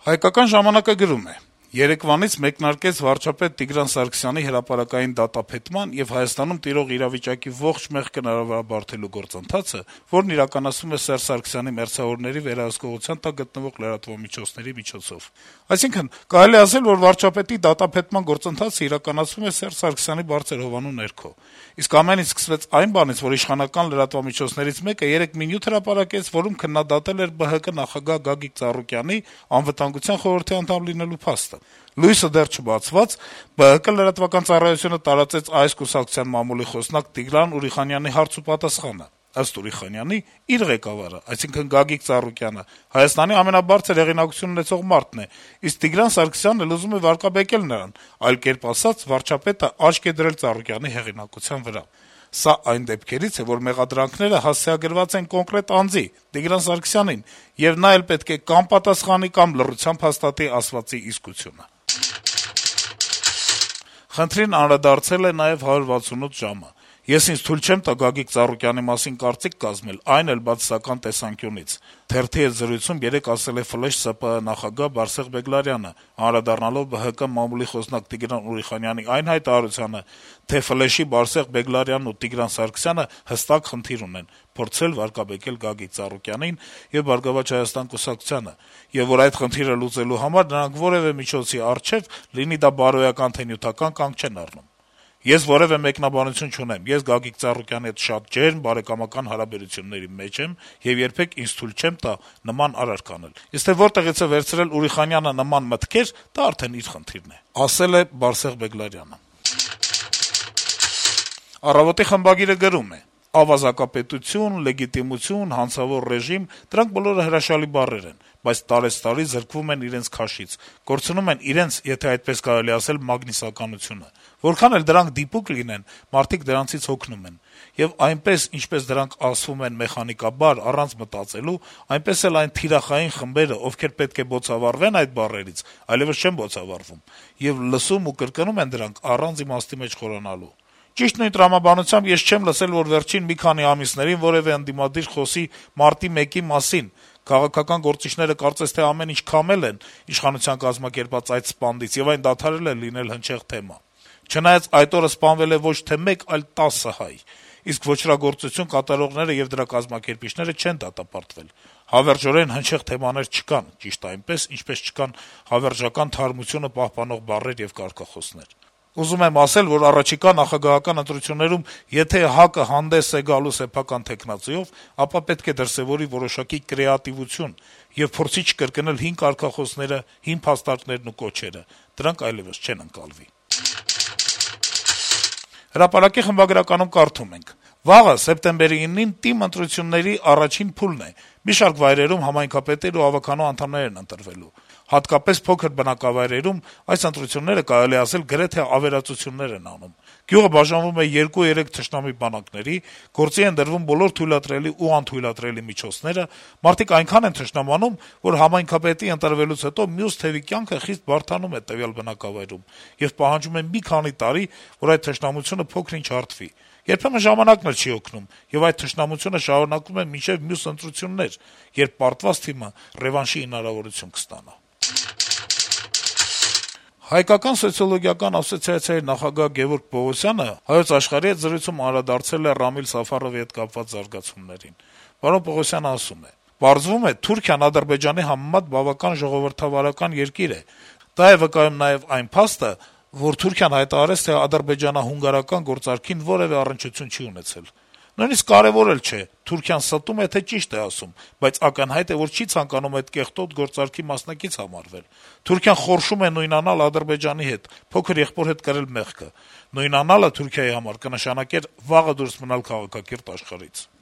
Հայկական ժամանակը գրում է. - «Երեկվանից մեկնարկեց վարչապետ Տիգրան Սարգսյանի հրապարակային դատապետման եւ Հայաստանում տիրող իրավիճակի ողջ մեղքը նորաբարթելու գործընթացը, որն իրականացվում է Սերժ Սարգսյանի մերձավորների վերահսկողության տակ գտնվող լրատվամիջոցների միջոցով։ Այսինքն, կարելի է ասել, որ վարչապետի դատապետման գործընթացը իրականացվում է Սերժ Սարգսյանի բարձր հովանու ներքո։ Իսկ ամեն ինչ սկսվեց այն բանից, որ իշխանական լրատվամիջոցներից մեկը երեկ մի նյութ հրապարակեց, որում քննադատել էր ԲՀԿ նախագահ Գագիկ Ծառուկյանի անվտանգության խորհրդի անդամ լինելու փաստը։ Լույսը դեռ չբացված, ԲՀԿ լրատվական ծառայությունը տարածեց այս կուսակցության մամուլի խոսնակ Տիգրան Ուրիխանյանի հարց ու պատասխանը։ Ըստ Ուրիխանյանի, իր ղեկավարը, այսինքն Գագիկ Ծառուկյանը, Հայաստանի ամենաբարձր հեղինակություն ունեցող մարդն է, իսկ Տիգրան Սարգսյանն էլ ուզում է վարկաբեկել նրան, այլ կերպ ասած, վարչապետը աչք է դրել Ծառուկյանի հեղինակության վրա։ Սա այն դեպքերից է, որ մեղադրանքները հասցեագրված են կոնկրետ անձի՝ Տիգրան Սարգսյանին, եւ նա էլ պետք է կամ պատասխանի, կամ լռությամբ հաստատի ասվածի իսկությունը»։ Խնդրին անդրադարձել է նաեւ 168 ժամը. - «Ես ինձ թույլ չեմ տա Գագիկ Ծառուկյանի մասին կարծիք կազմել, այն էլ բացասական տեսանկյունից», թերթի հետ զրույցում երեկ ասել է ՖԼՇ ՍՊԸ նախագահ Բարսեղ Բեգլարյանը, անդրադառնալով ԲՀԿ մամուլի խոսնակ Տիգրան Ուրիխանյանի այն հայտարարությանը, թե ՖԼՇ-ի Բարսեղ Բեգլարյանն ու Տիգրան Սարգսյանը հստակ խնդիր ունեն՝ փորձել վարկաբեկել Գագիկ Ծառուկյանին եւ «Բարգավաճ Հայաստան» կուսակցությանը, եւ որ այդ խնդիրը լուծելու համար նրանք որեւէ միջոցի առջեւ, լինի դա բարոյական թե նյութական, կանգ չեն առնում։ Ես որեւէ մեկնաբանություն չունեմ, ես Գագիկ Ծառուկյանի հետ շատ ջերմ, բարեկամական հարաբերությունների մեջ եմ եւ երբեք ինձ թույլ չեմ տա նման արարք անել։ Իսկ թե որտեղից է վերցրել Ուրիխանյանը նման մտքեր, դա արդեն իր խնդիրն է», ասել է Բարսեղ Բեգլարյանը։ «Առավոտ»-ի խմբագիրը գրում է. - «Ավազակապետություն, լեգիտիմություն, հանցավոր ռեժիմ, դրանք բոլորը հրաշալի բառեր են, բայց տարեցտարի զրկվում են իրենց քաշից, կորցնում են իրենց, եթե այդպես կարելի ասել, մագնիսականությունը։ Որքան էլ դրանք դիպուկ լինեն, մարդիկ դրանցից հոգնում են։ Եվ այնպես, ինչպես դրանք ասվում են մեխանիկաբար, առանց մտածելու, այնպես էլ այն թիրախային խմբերը, ովքեր պետք է բոցավառվեն այդ բառերից, այլեւս չեն բոցավառվում, եւ լսում ու կրկնում են դրանք առանց իմաստի մեջ խորանալու։ Ճիշտ նույն տրամաբանությամբ ես չեմ լսել, որ վերջին մի քանի ամիսներին որեւէ ընդդիմադիր խոսի մարտի 1-ի մասին։ Քաղաքական գործիչները կարծես թե ամեն ինչ քամել են իշխանության կազմակերպած այդ սպանդից, եւ այն դադարել է լինել հնչեղ թեմա։ Չնայած այդ օրը սպանվել է ոչ թե 1, այլ 10 հայ, իսկ ոչրագործություն կատարողները եւ դրա կազմակերպիչները չեն դատապարտվել։ Հավերժորեն հնչեղ թեմաներ չկան, ճիշտ այնպես, ինչպես չկան հավերժական թարմությունը պահպանող բառեր եւ կարգախոսներ։ Ուզում եմ ասել, որ առաջիկա նախագահական ընտրություններում, եթե ՀԱԿ-ը հանդես է գալու սեփական թեկնածուով, ապա պետք է դրսեւորի որոշակի կրեատիվություն եւ փորձի չկրկնել հին կարգախոսները, հին փաստարկներն ու կոչերը։ Դրանք այլեւս չեն ընկալվի»։ Հրապարակի խմբագրականում կարդում ենք. - «Վաղը սեպտեմբերի 9-ին ՏԻՄ ընտրությունների առաջին փուլն է։ Մի շարք վայրերում համայնքապետեր ու ավականու անդամներ են ընտրվելու։ Հատկապես փոքր բնակավայրերում այս ընտրությունները, կարելի ասել, գրեթե ավերածություններ են անում։ Գյուղը բաժանվում է 2-3 թշնամի բանակների, գործի են դրվում բոլոր թույլատրելի ու անթույլատրելի միջոցները, մարդիկ այնքան են թշնամանում, որ համայնքապետի ընտրվելուց հետո մյուս թևի կյանքը խիստ բարդանում է տվյալ բնակավայրում եւ պահանջում է մի քանի տարի, որ այդ թշնամությունը փոքր-ինչ հարթվի։ Երբեմն ժամանակն էլ չի օգնում, եւ այդ թշնամությունը շարունակվում է մինչեւ մյուս ընտրություններ, երբ պարտված թիմը ռևանշի հնարավորություն կստանա»։ Հայկական սոցիոլոգիական ասոցիացիայի նախագահ Գեւորգ Պողոսյանը «Հայոց Աշխարհ»-ի հետ զրույցում անդրադարձել է Ռամիլ Սաֆարովի հետ կապված զարգացումներին։ Պարոն Պողոսյանը ասում է. - «Պարզվում է, Թուրքիան Ադրբեջանի համեմատ բավական ժողովրդավարական երկիր է։ Դա է վկայում նաեւ այն փաստը, որ Թուրքիան հայտարարեց, թե ադրբեջանա-հունգարական գործարքին որեւէ առնչություն չի ունեցել։ Նույնիսկ կարեւոր էլ չէ, Թուրքիան ստում է, թե ճիշտ է ասում, բայց ակնհայտ է, որ չի ցանկանում այդ կեղտոտ գործարքի մասնակից համարվել։ Թուրքիան խորշում է նույնանալ Ադրբեջանի հետ, փոքր եղբոր հետ կրել մեղքը։ Նույնանալը Թուրքիայի համար կնշանակեր վաղը դուրս մնալ քաղաքակիրթ աշխարհից»։